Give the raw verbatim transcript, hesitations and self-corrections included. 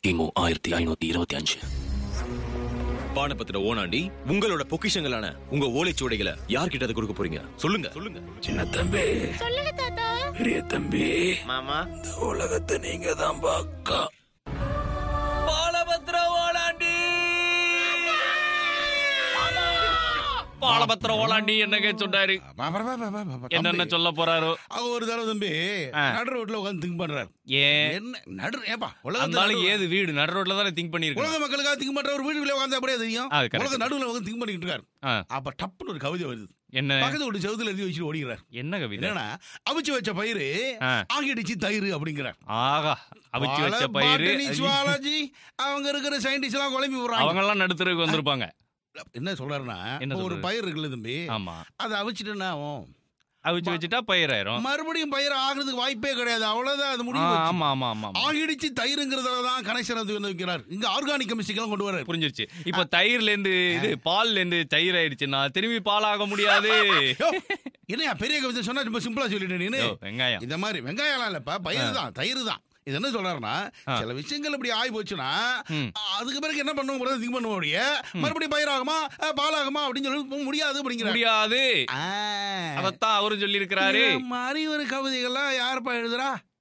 கிமு ஆயிரத்தி ஐநூத்தி இருபத்தி அஞ்சு. பானபத்திர ஓனாண்டி உங்களோட பொக்கிஷங்களான உங்க ஓலைச்சுவடைகளை யார்கிட்ட அதை கொடுக்க போறீங்க? சொல்லுங்க சொல்லுங்க. சின்ன தம்பி, சொல்லுங்க தாத்தா. பெரிய தம்பி, மாமா, இந்த உலகத்தை நீங்க தான் பாக்கா. பாலபத்திர ஓலாண்டி, பாலபத்திர ஓலாண்டி என்னங்க சொன்னாரு? என்னென்ன சொல்ல போறாரோ? ஒரு தடவை தம்பி நடு ரோட்ல உட்காந்து திங்க் பண்றாரு. ஏன் என்ன நடு ஏப்பா உலகத்தால ஏது வீடு நடு ரோட்ல தானே திங்க் பண்ணிருக்கு. உலக மக்களுக்காக திங்க் பண்ற ஒரு வீட்டுக்குள்ள உட்காந்து அப்படியே தெரியும். அது correct. உலக நடுவுல உட்காந்து திங்க் பண்ணிட்டு இருக்காரு. அப்ப டப்புன்னு ஒரு கவிதை வருது. என்ன பக்கத்து ஒரு செவுத்துல எழுதி வச்சுட்டு ஓடிக்கிறார். என்ன கவிதை? என்னன்னா, அவிச்சு வச்ச பயிறு ஆகிடுச்சு தயிர் அப்படிங்கிறார். ஆகா, அவிச்சு வச்ச பயிறு. சுவாலஜி அவங்க இருக்கிற சயின்டிஸ்ட் எல்லாம் குழம்பி விடுறாங்க. அவங்க எல்லாம் நடுத்தருக்கு வந்திருப்பாங்க. என்ன சொல்றாருன்னா, ஒரு பயிர் இருக்குல்ல தம்பி, ஆமா, அதை அவிச்சிட்டுன்னா அவிச்சு வச்சுட்டா பயிராயிரும். மறுபடியும் பயிர் ஆகிறதுக்கு வாய்ப்பே கிடையாது. அவ்வளவுதான், அது முடியும். ஆமா ஆமா ஆமா, ஆகிடுச்சு தயிர்ங்கிறதுலதான் கனெக்ஷன் வைக்கிறார். இங்க ஆர்கானிக் கெமிஸ்ட்ரிக்கெல்லாம் கொண்டு வர புரிஞ்சிருச்சு. இப்ப தயிர்ல இருந்து இது பால்ல இருந்து தயிர் ஆயிடுச்சுன்னா திரும்பி பால் ஆக முடியாது. என்னையா பெரிய கவிதை சொன்னா ரொம்ப சிம்பிளா சொல்லிட்டேன் நீனு. வெங்காயம் இந்த மாதிரி வெங்காயம் இல்லப்பா, பயிர் தான், தயிர் தான். இது என்ன சொல்றாருன்னா, சில விஷயங்கள் இப்படி ஆகி போச்சுன்னா அதுக்கு பிறகு என்ன பண்ணுவோம், திங்க் பண்ணுவோம். மறுபடியும் பயிர் ஆகுமா பால் ஆகுமா அப்படின்னு சொல்லி முடியாது அப்படிங்கிற முடியாது. அதத்தான் அவரும் சொல்லி இருக்கிறாரு. மாதிரி ஒரு கவிதைகள்லாம் யாருப்பா எழுதுறா?